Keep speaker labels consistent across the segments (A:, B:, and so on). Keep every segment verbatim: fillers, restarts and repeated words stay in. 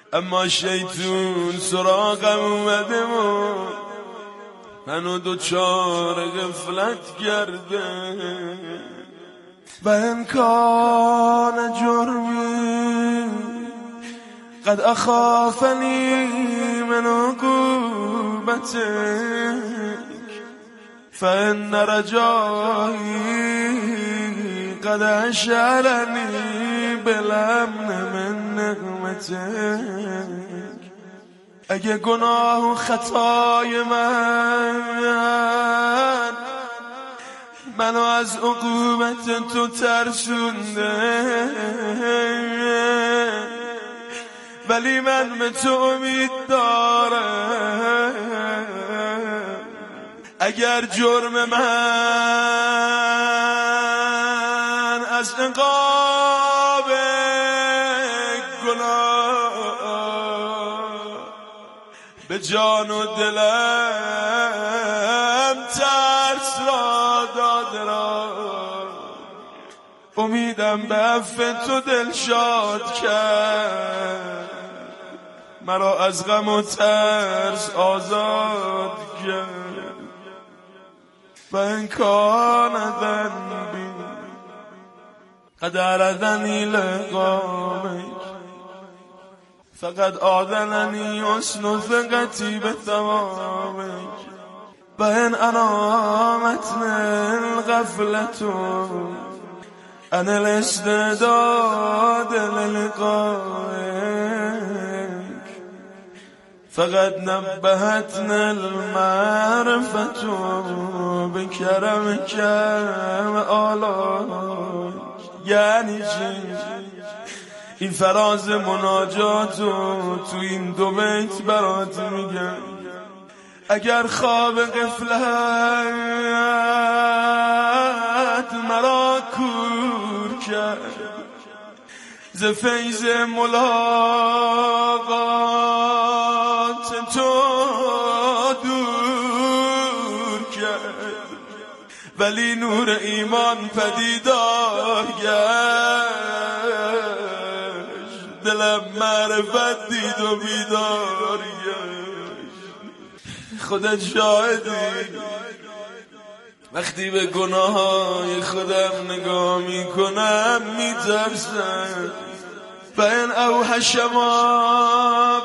A: اما شیطون سراغم اومده و منو دوچار غفلت کرده و امکان جرمی قد اخافنی من عقوبتک فان رجایی قد اشعرنی بالامن من نعمتک. اگه گناه و خطای من منو از عقوبت تو ترسونده، ولی من به تو امید دارم. اگر جرم من از عقاب گناه به جان و دلم ترس را داده را، امیدم به عفو تو دلشاد کرد، مرا از غم و ترس آزاد کرد. و ان کان ذنبی قد عرضنی لقامک فقد آذننی حسن ثقتی به ثوابک و ان انامتنی الغفلة عن الاستعداد للقائک فقد نبهتنا المعرفة بكرمك وآلائك. یعنی چی؟ این فراز مناجاتو تو این دو بیت برات میگم. اگر خواب غفلت مرا کور کرد، ز فیض ملاقات تو دور کرد، ولی نور ایمان پدیدار گشت، دلم معرفت دید و بیدار گشت. خودت شاهدی وقتی به گناههای خودم نگاه میکنم میترسم. و این اوحش ما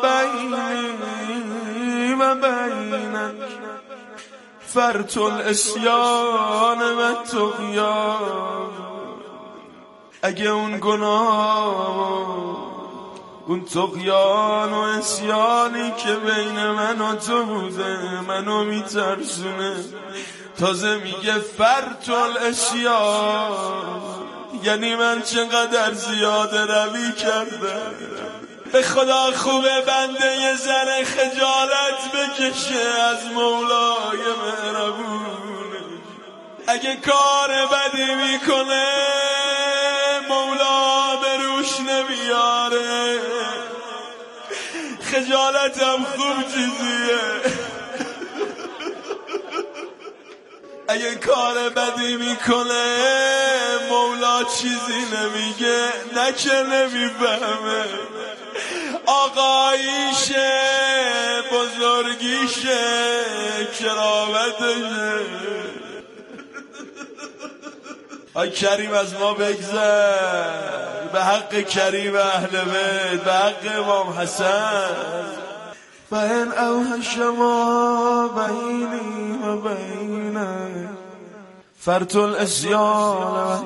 A: بینی و بینک فرط الاسیان و طغیان. اگه اون گناه اون طغیان و اسیانی که بین من و تو بوده منو میترسونه، تازه میگه فرط الاسیان، یعنی من چقدر زیاده روی کردم. به خدا خوبه بنده یه ذره خجالت بکشه از مولای مهربونه. اگه کار بدی میکنه مولا به روش نمیاره، خجالتم خوب چیزیه. اگه کار بدی میکنه مولا چیزی نمیگه، نکه نمیفهمه، آقاییشه، بزرگیشه، کرامتشه. آی کریم از ما بگذر، به حق کریم اهل بیت، به حق امام حسن. و این اوحش ما بینی و بینک فرط الاسیان و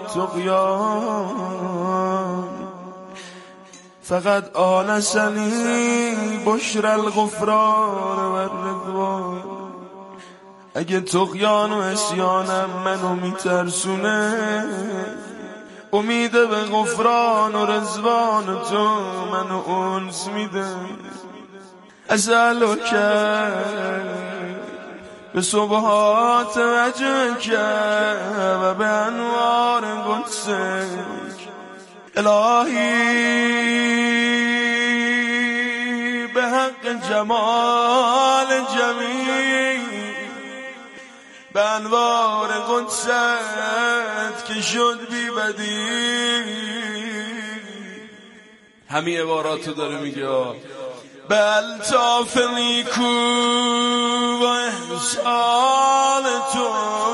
A: طغیان فقد آنسنی بشر الغفران و الرضوان. اگه طغیان و اسیانم منو میترسونه، امید به غفران و رضوان تو منو انس میده. اسألک به سبحات وجهک و به انوار قدسک. الهی به حق جمال جمیل، به انوار قدست که شد بی بدیل. همین عباراتو داره میگه به الطاف نیکو و احسان تو،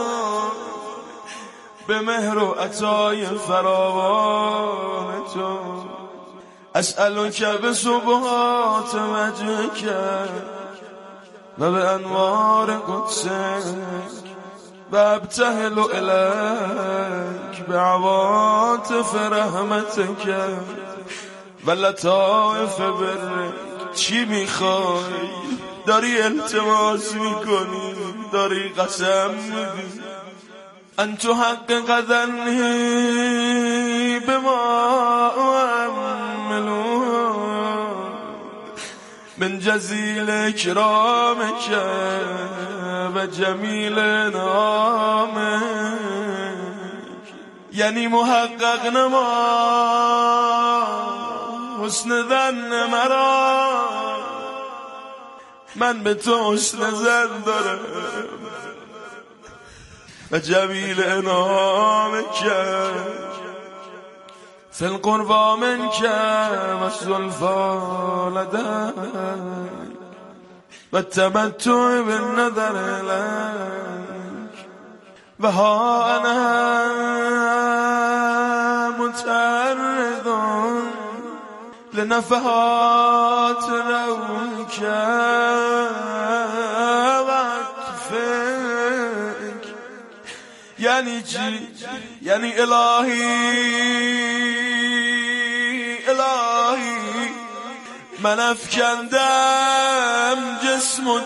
A: به مهر و عطای فراوان تو، اسألک به سبحات وجهک و به انوار قدسک و ابتهل الیک به عواطف رحمتک و لطائف برک. چی میخوای؟ داری التماس میکنی، داری قسم میدی ان تحقق ظنی بما اعملون من جزیل اکرامک و جمیل نامک. یعنی محقق نما حسن ظن مرا، من به تو حسن ظن دارم و جمیل انعامک فی القربى منک و الزلفى لدیک و التمتع بالنظر الیک و ها انا متعرض لنفحات روحک و عطفک. یعنی چی؟ یعنی الهی الهی من افکندم جسم و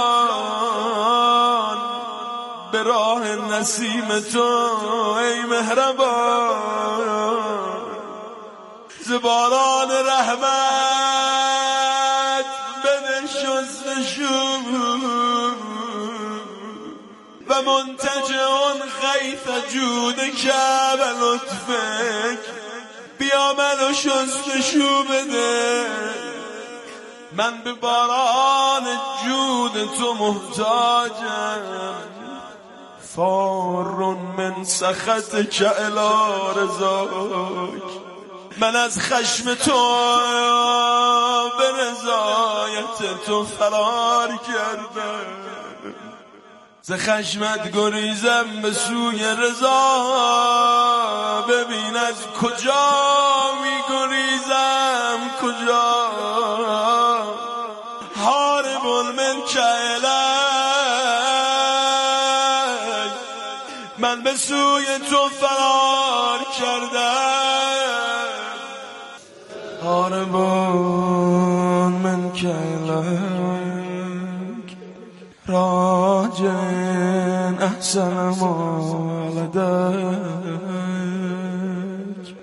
A: جان به راه نسیم تو ای مهربان. زباران رحمت بده شستشو و منتجعون غیث جودک و لطفک. بیا منو شستشو بده، من به باران جود تو محتاجم. فار من سخطک الی رضاک، من از خشم تو به رضایت تو فرار کردم. ز خشمت گریزم به سوی رضا، ببین از کجا می گریزم کجا. حارب الملک الیک، من به سوی تو فرار کردم. حاربان من کلک راجن احسن ما لدیک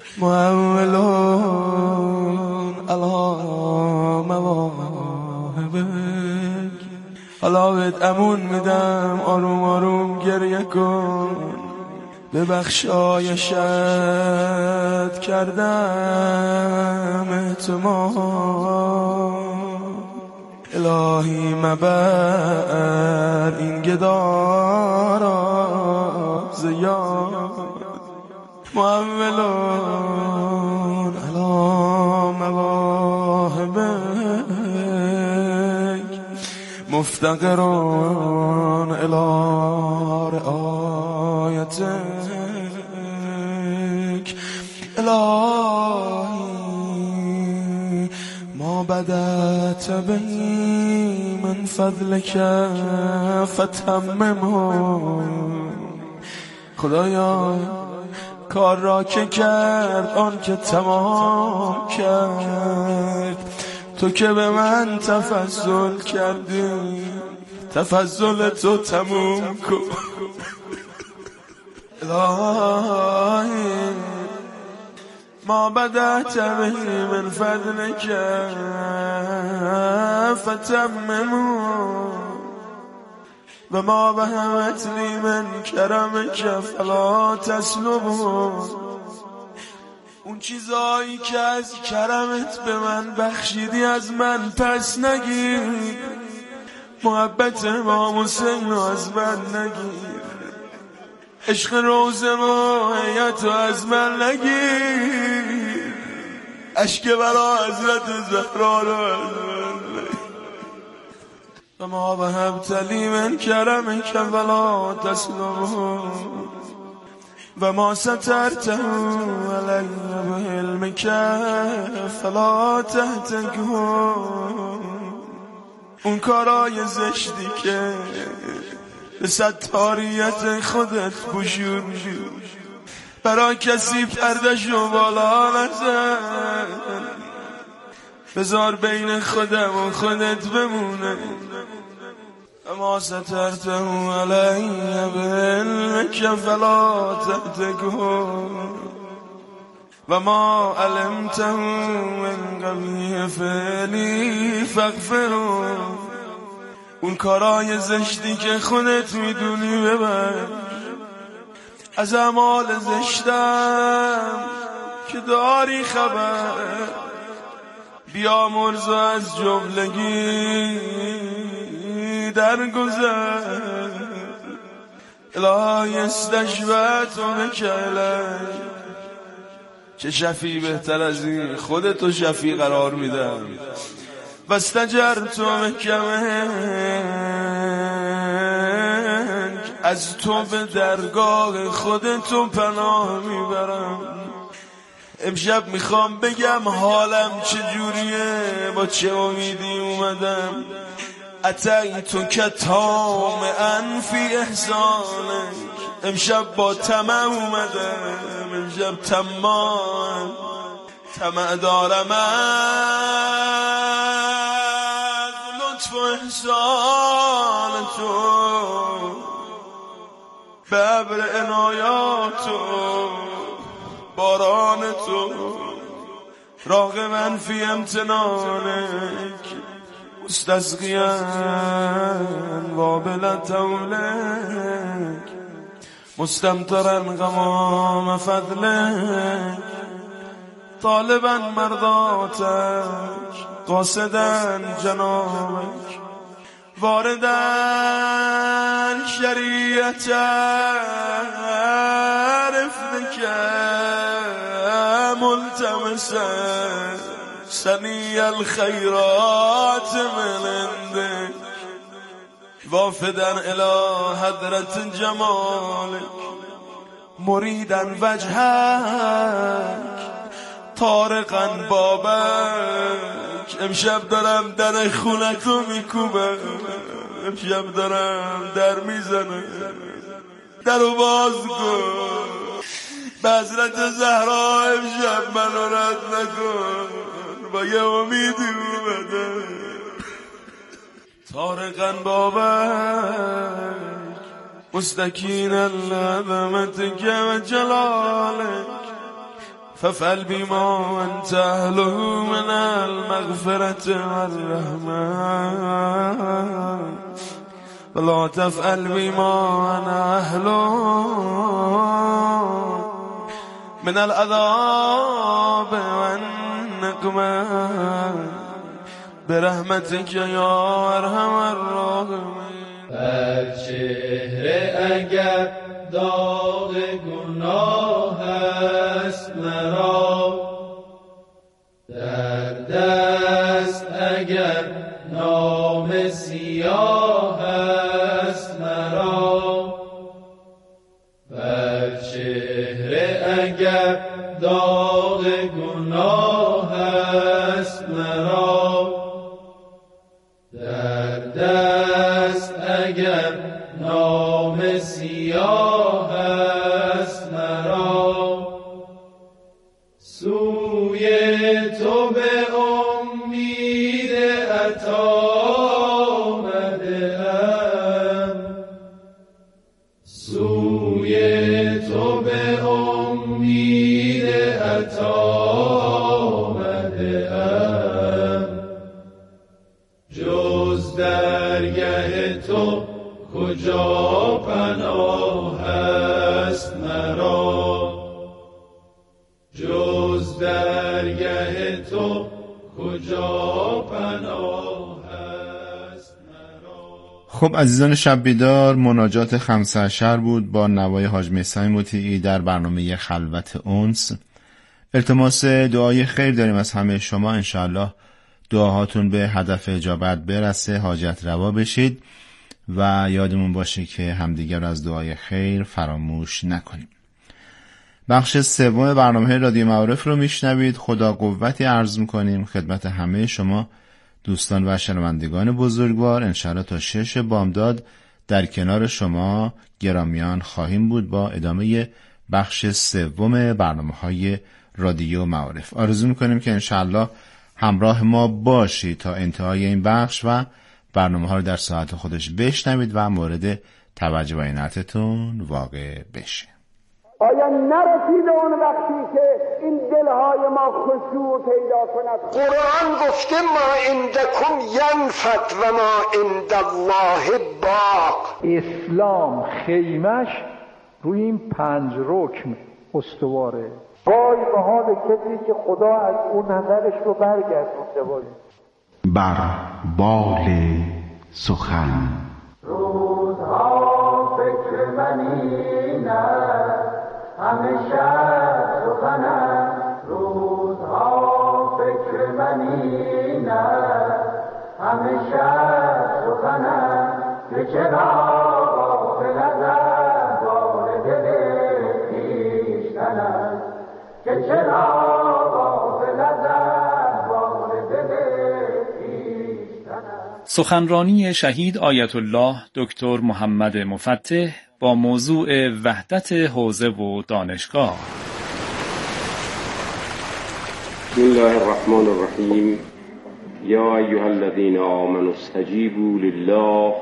A: معولون علی مواهبک. حالا بهت امون میدم، آروم آروم گریه کن. به بخشایشت کردم اعتماد، الهی مبر این گدا را زیاد. معولون علی مواهبک مفتقرون الی رعایتک. الهی ما بدأت به من فضلک فتممه. خدایا کار را که کرد آن که تمام کرد، تو که به من تفضل کردی تفضل تو تموم کن. الهی ما بدأت به من فضلک فتممه و ما بهمت لی من کرمک فلا تسلبه. اون چیزایی که از کرمت به من بخشیدی از من پس نگیر. محبت امام حسین رو از من نگیر، عشق روز محیط رو از من نگیر. اشک برا حضرت زهرا رو و ما وهبت لی من کرمک ولا تسلمه و ما سترته علی بعلمک فلا تهتکه. اون کارای زشتی که به ستاریت خودت پوشوندی برای کسی پرده‌شو بالا نزن، بذار بین خودم و خودت بمونه. اما سترته علی بعلمک فلا تهتکه و ما علمته من قبیح فعلی فاغفره. اون کارای زشتی که خودت میدونی ببر، از اعمال زشتم که داری خبر بیامرز و از جملگی درگذر. الهی استشفعت بک الی. چه شفیع بهتر از این، خودتو شفیع قرار میدم. و استجرت بک منک، از تو به درگاه خودتو پناه میبرم. امشب میخوام بگم حالم چجوریه، با چه امیدی اومدم. اتیتو که طامعا فی احسانک، امشب با طمع اومدم. امشب طماع طمع دارم از لطف و احسان تو، به ابر عنایات و باران تو. راغبا فی امتنانک مستسقیا وابل طولک، مستمطرا غمام فضلک، طالبا مرضاتک قاصدا جنابک، واردا شریعت رفدک ملتمسا سنی الخیرات من عندک، وافدا الی حضرت جمالک، مریدا وجهک طارقا بابک. امشب دارم در خونتو میکوبم، امشب دارم در میزنم، درو باز کن. به حضرت زهرا امشب منو رد نکن، با یه امیدی اومدم. طارقا بابک مستکینا لعظمتک و جلالک، فافعل بما انت اهله من المغفرة والرحمة، ولا تفعل بما انا اهله من العذاب والنقمة، برحمتك یا ارحم الراحمین.
B: بر چهره اگر داغ گناه است مرا، در دست اگر نام سیاه است مرا، بر چهره اگر داغ گناه است مرا، در دست اگر نام سیاه است مرا، سوی تو به امید عطا آمده‌ام، سوی تو به امید عطا آمده‌ام، جز درگه تو کجا پناه است مرا، جز درگه تو کجا پناه است مرا.
C: خب عزیزان شب بیدار، مناجات خمسه عشر بود با نوای حاج مهستی مطیعی در برنامه خلوت انس. التماس دعای خیر داریم از همه شما. انشاءالله دعاهاتون به هدف اجابت برسه، حاجت روا بشید و یادمون باشه که همدیگر از دعای خیر فراموش نکنیم. بخش سوم برنامه رادیو معارف رو میشنوید. خدا قوتی عرض میکنیم خدمت همه شما دوستان و شنوندگان بزرگوار. انشاءالله تا شش بامداد در کنار شما گرامیان خواهیم بود با ادامه بخش سوم برنامه‌های رادیو معارف. آرزو میکنیم که انشاءالله همراه ما باشید تا انتهای این بخش و برنامه ها رو در ساعت خودش بشنوید و مورد توجه و عنایتتون واقع بشه.
D: آیا نرسیده اون وقتی که این دلهای ما خشوع پیدا کند؟
E: قرآن گفته ما عندکم ینفد و ما عند الله باق.
F: اسلام خیمش روی این پنج رکن استواره.
D: وای به حال کسی که خدا از اون نظرش رو برگردونده باشه.
G: بر بال سخن
D: روزها فکر منی نه همیشه سخن است. روزها فکر منی نه همیشه سخن است. که چرا غافل از بار دل خویشتن است. که چرا غافل از بار دل خویشتن است.
H: سخنرانی شهید آیت الله دکتر محمد مفتح با موضوع وحدت حوزه و دانشگاه.
I: بسم الله الرحمن الرحیم. یا ایها الذین آمنوا استجیبوا لله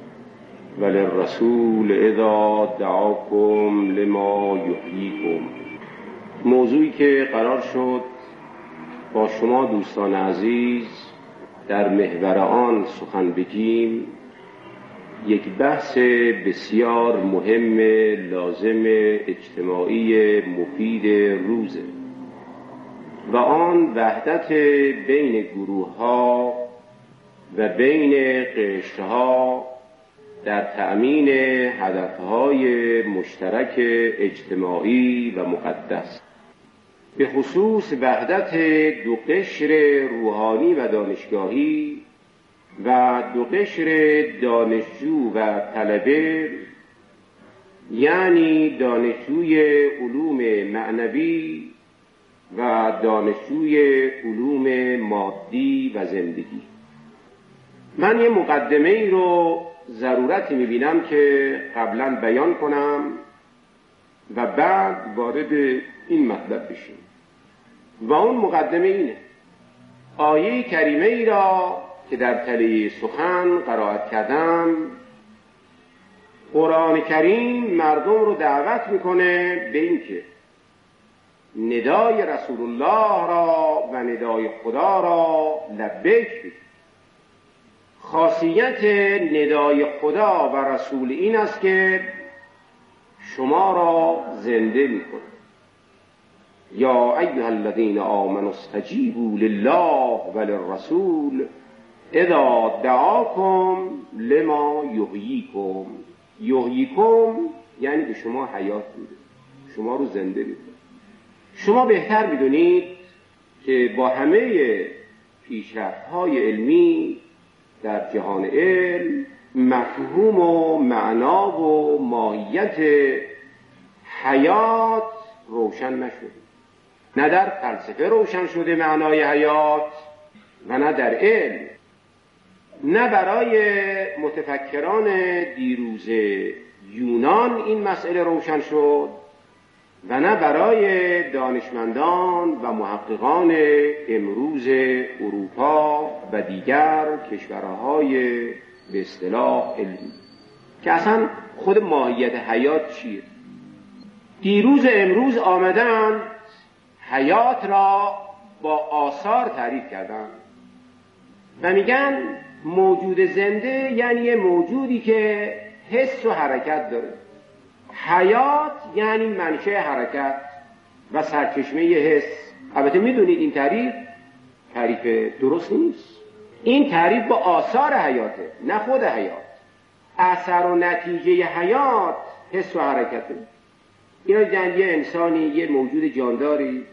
I: وللرسول اذا دعاکم لما یحییکم. موضوعی که قرار شد با شما دوستان عزیز در محور آن سخن بگیم یک بحث بسیار مهم، لازم، اجتماعی، مفید روزه و آن وحدت بین گروه ها و بین قشرها در تأمین هدفهای مشترک اجتماعی و مقدس، به خصوص وحدت دو قشر روحانی و دانشگاهی و دو قشر دانشجو و طلبه، یعنی دانشجوی علوم معنوی و دانشجوی علوم مادی و زندگی. من یه مقدمه ای رو ضرورتی میبینم که قبلا بیان کنم و بعد وارد این مطلب بشیم و اون مقدمه اینه: آیه کریمه ای را که در تله سخن قرائت کردم، قرآن کریم مردم رو دعوت میکنه به این که ندای رسول الله را و ندای خدا را لبیک بگید. خاصیت ندای خدا و رسول این است که شما را زنده میکنه. یا ایها الذین آمنوا استجیبوا لله وللرسول اذا دعاکم لما یحییکم. یحییکم یعنی به شما حیات میده، شما رو زنده میده. شما بهتر میدونید که با همه پیشرفت‌های علمی در جهان علم مفهوم و معنا و ماهیت حیات روشن نشده. نه در فلسفه روشن شده معنای حیات و نه در علم. نه برای متفکران دیروز یونان این مسئله روشن شد و نه برای دانشمندان و محققان امروز اروپا و دیگر کشورهای به اصطلاح علمی که اصلا خود ماهیت حیات چیه. دیروز امروز آمدن حیات را با آثار تعریف کردن و میگن موجود زنده یعنی موجودی که حس و حرکت داره. حیات یعنی منشأ حرکت و سرچشمه حس. البته میدونید این تعریف تعریف درست نیست. این تعریف با آثار حیاته، نه خود حیات. اثر و نتیجه حیات حس و حرکته. اینا یه انسانی، یه موجود جانداری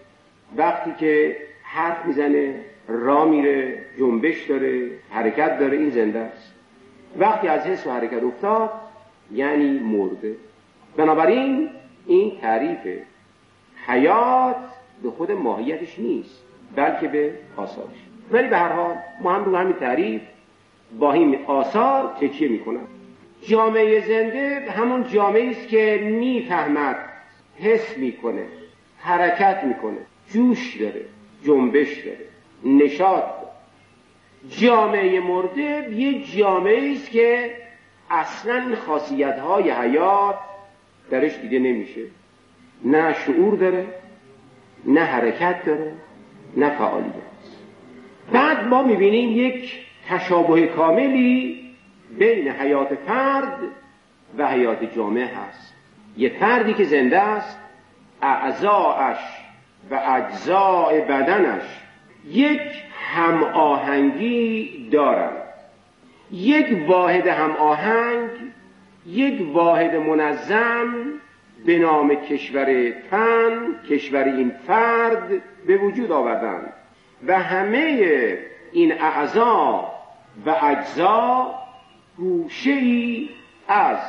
I: وقتی که حرف میزنه، راه میره، جنبش داره، حرکت داره، این زنده است. وقتی از حس و حرکت افتاد یعنی مرده. بنابراین این تعریف حیات به خود ماهیتش نیست، بلکه به آثارش. ولی به هر حال ما هم رو همین تعریف با این آثار تکیه میکنم. جامعه زنده همون جامعه است که میفهمد، حس میکنه، حرکت میکنه، جوش داره، جنبش داره، نشاط داره. جامعه مرده یه جامعه است که اصلا این خاصیت‌های حیات درش دیده نمیشه. نه شعور داره، نه حرکت داره، نه فعالیت. بعد ما میبینیم یک تشابه کاملی بین حیات فرد و حیات جامعه هست. یه فردی که زنده است، اعضاءش و اجزاء بدنش یک هماهنگی دارند. یک واحد هماهنگ، یک واحد منظم به نام کشور تن، کشور این فرد به وجود آوردند و همه این اعضا و اجزا گوشه‌ای از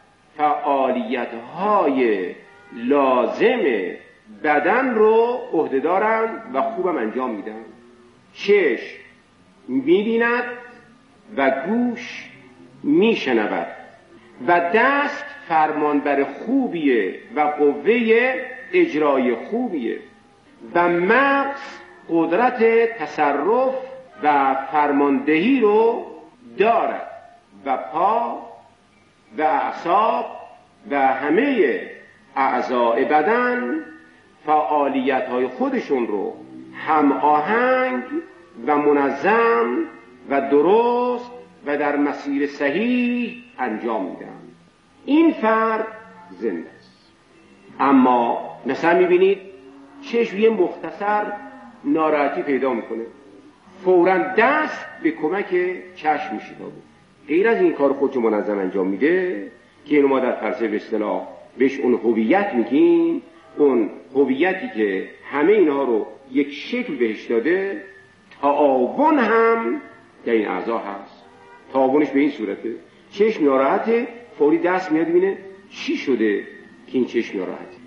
I: فعالیت‌های لازم بدن رو عهده‌دارند و خوبم انجام میدن. چشم می‌بیند و گوش میشنود و دست فرمانبر خوبیه و قوه اجرای خوبیه و مغز قدرت تصرف و فرماندهی رو دارد و پا و اعصاب و همه اعضاء بدن فعالیت‌های خودشون رو هم آهنگ و منظم و درست و در مسیر صحیح انجام میدن. این فرد زنده است. اما مثلا میبینید چشم یه مختصر ناراحتی پیدا میکنه، فوراً دست به کمک چشم میشتابه. غیر از این کار خودشو منظم انجام میده که اینو ما در فلسفه به اصطلاح بهش اون هویت میگیم. اون هویتی که همه اینها رو یک شکل بهش داده. تعاون هم در این اعضا هست. تعاونش به این صورته: چشم ناراحته، فوری دست میاد ببینه چی شده که این چشم ناراحته.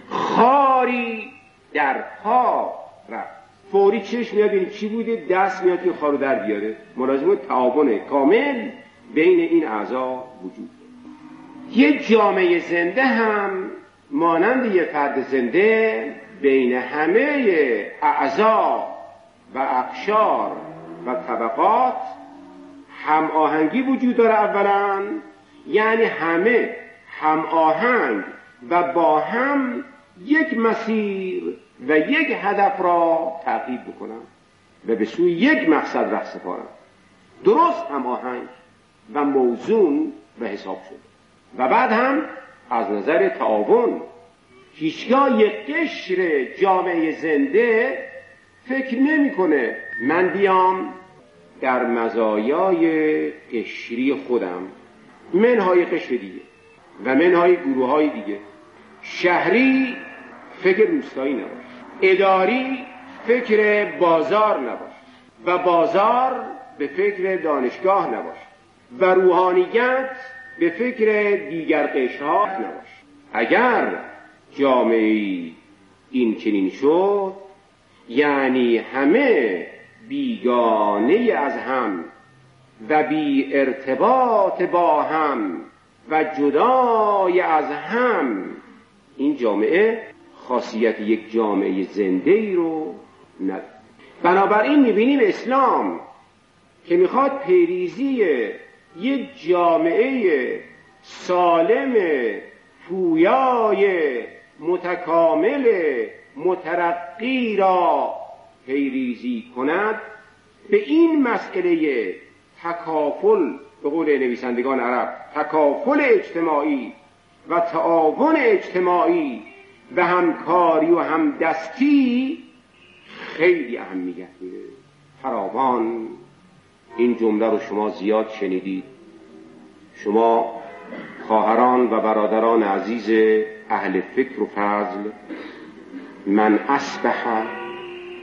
I: خاری در پا رفت، فوری چشم میاد ببینه چی بوده، دست میاد این خارو در بیاره. ملازمه تعاون کامل بین این اعضا وجود داره. یه جامعه زنده هم مانند یه فرد زنده بین همه اعضا و اقشار و طبقات هم آهنگی وجود داره. اولا یعنی همه هم آهنگ و با هم یک مسیر و یک هدف را تعقیب بکنن و به سوی یک مقصد راه سپارن. درست هم آهنگ و موزون به حساب شد. و بعد هم از نظر تعاون هیچگاه یک قشر جامعه زنده فکر نمی کنه من بیام در مزایای قشری خودم، منهای قشر دیگه و منهای گروه های دیگه، شهری فکر روستایی نباش، اداری فکر بازار نباش و بازار به فکر دانشگاه نباش و روحانیت به فکر دیگر قشرها نباش. اگر جامعه این چنین شد یعنی همه بیگانه از هم و بی ارتباط با هم و جدای از هم، این جامعه خاصیت یک جامعه زنده ای رو نداره. بنابراین میبینیم اسلام که میخواد پیریزی یک جامعه سالم، پویای، متکامل، مترقی را پیریزی کند، به این مسئله تکافل، به قول نویسندگان عرب تکافل اجتماعی و تعاون اجتماعی و همکاری و همدستی خیلی اهمیت میده. فراوان این جمله رو شما زیاد شنیدید. شما خواهران و برادران عزیز اهل فکر و فضل، من اصبح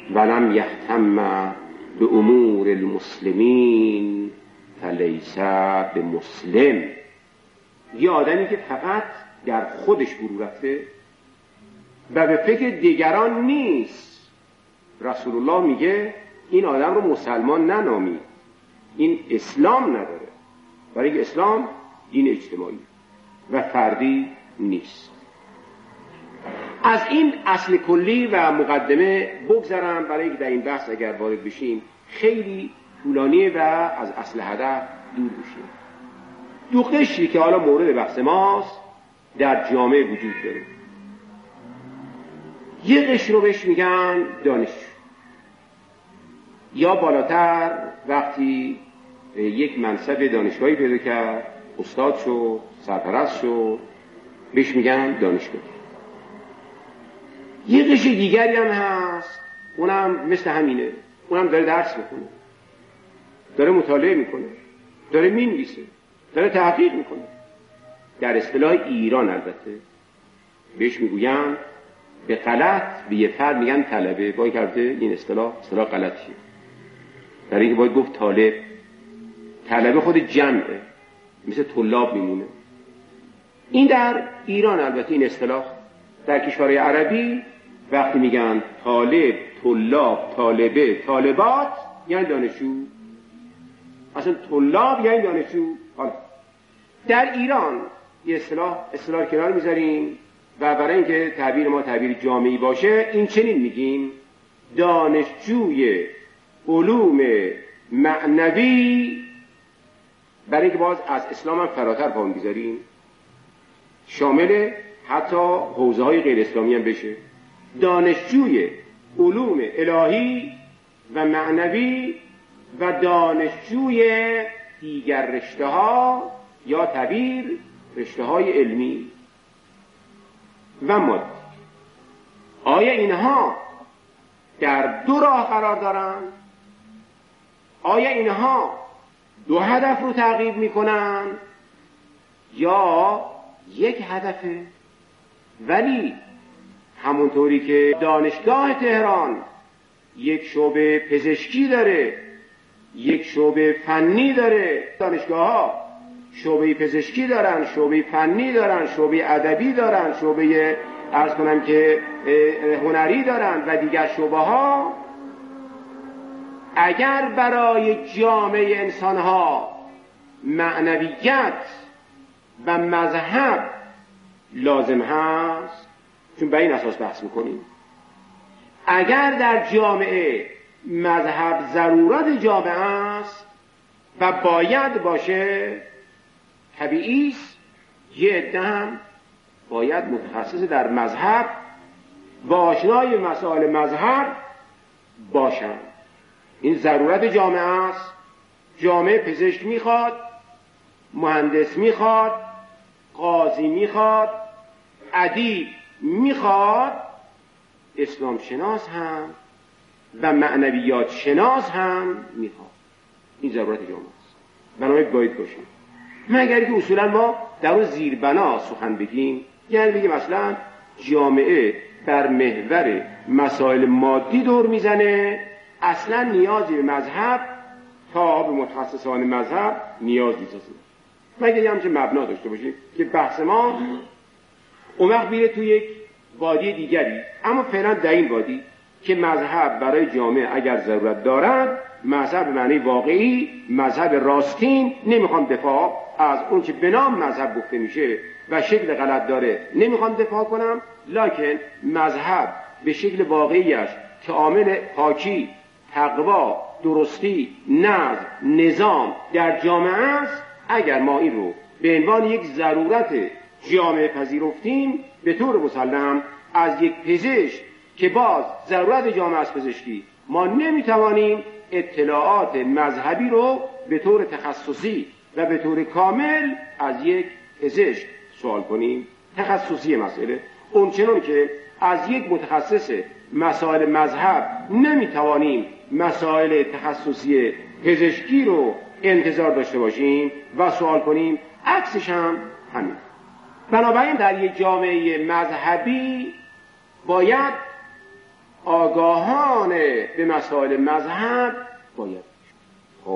I: ولم یهتم به امور المسلمین فلیس به مسلم. یه آدمی که فقط در خودش فرو رفته و به فکر دیگران نیست، رسول الله میگه این آدم رو مسلمان ننامید، این اسلام نداره، برای که اسلام دین اجتماعی و فردی نیست. از این اصل کلی و مقدمه بگذرم، برای که در این بحث اگر وارد بشیم خیلی طولانیه و از اصل هدف دور بشیم. دو قشری که حالا مورد بحث ماست در جامعه وجود داره. یه قشر رو بهش میگن دانشجو، یا بالاتر وقتی یک منصب دانشگاهی پیدا کرد، استاد شد، سرپرست شد، بهش میگن دانشگاه. یه قشر دیگری هم هست، اونم مثل همینه، اونم داره درس میکنه، داره مطالعه میکنه، داره مینویسه، داره تحقیق میکنه. در اصطلاح ایران البته بهش میگوین به غلط به یه فرد میگن طلبه، باید کرده این اصطلاح اصطلاح غلطیه، در اینکه باید گفت طالب. طلبه خود جمعه، مثل طلاب میمونه. این در ایران البته این اصطلاح. در کشورهای عربی وقتی میگن طالب، طلاب، طالبه، طالبات، یعنی دانشجو. اصلا طلاب یعنی دانشجو. حالا در ایران یه اصطلاح اصطلاح کنار میذاریم و برای اینکه تعبیر ما تعبیر جامعی باشه این چنین میگیم: دانشجوی علوم معنوی، برای اینکه باز از اسلام هم فراتر پا میذاریم، شامل حتی حوزه های غیر اسلامی هم بشه. دانشجوی علوم الهی و معنوی و دانشجوی دیگر رشته ها یا تعبیر رشته های علمی و مادی. آیا اینها در دو راه قرار دارند؟ آیا اینها دو هدف رو تعقیب میکنن یا یک هدفه؟ ولی همونطوری که دانشگاه تهران یک شعبه پزشکی داره، یک شعبه فنی داره، دانشگاه ها شعبه پزشکی دارن، شعبه فنی دارن، شعبه ادبی دارن، شعبه عرض کنم که هنری دارن و دیگر شعبه ها. اگر برای جامعه انسان ها معنویت و مذهب لازم هست، چون به این اساس بحث میکنیم، اگر در جامعه مذهب ضرورت جامعه است و باید باشه، طبیعی است یه عده هم باید متخصص در مذهب و آشنای مسائل مذهب باشن. این ضرورت جامعه است. جامعه پزشک میخواد، مهندس میخواد، قاضی میخواد، ادیب میخواد، اسلام شناس هم و معنویات شناس هم میخواد. این ضرورت جامعه است، بنابراین باید باشه. مگر که اصولا ما در اون زیربنا سخن بگیم، یعنی بگیم مثلا جامعه بر محور مسائل مادی دور میزنه، اصلا نیازی به مذهب تا به متخصصان مذهب نیاز نیست. مگر یه همچه مبنا داشته باشیم که بحث ما اون وقت بیره توی یک وادی دیگری. اما فعلا در این وادی که مذهب برای جامعه اگر ضرورت دارد، مذهب به معنی واقعی، مذهب راستین، نمیخوام دفاع از اون که به نام مذهب گفته میشه و شکل غلط داره نمیخوام دفاع کنم، لکن مذهب به شکل واقعیش که عامل پاکی، تقوا، درستی، نظم، نظام در جامعه است، اگر ما این رو به عنوان یک ضرورت جامعه پذیرفتیم، به طور مسلم از یک پزشک که باز ضرورت جامعه است پزشکی، ما نمیتوانیم اطلاعات مذهبی رو به طور تخصصی و به طور کامل از یک پزشک سوال کنیم. تخصصی مسئله اونچنان که از یک متخصص مسائل مذهب نمیتوانیم مسائل تخصصی پزشکی رو انتظار داشته باشیم و سوال کنیم، عکسش هم همین. بنابراین در یک جامعه مذهبی باید آگاهانه به مسائل مذهب باید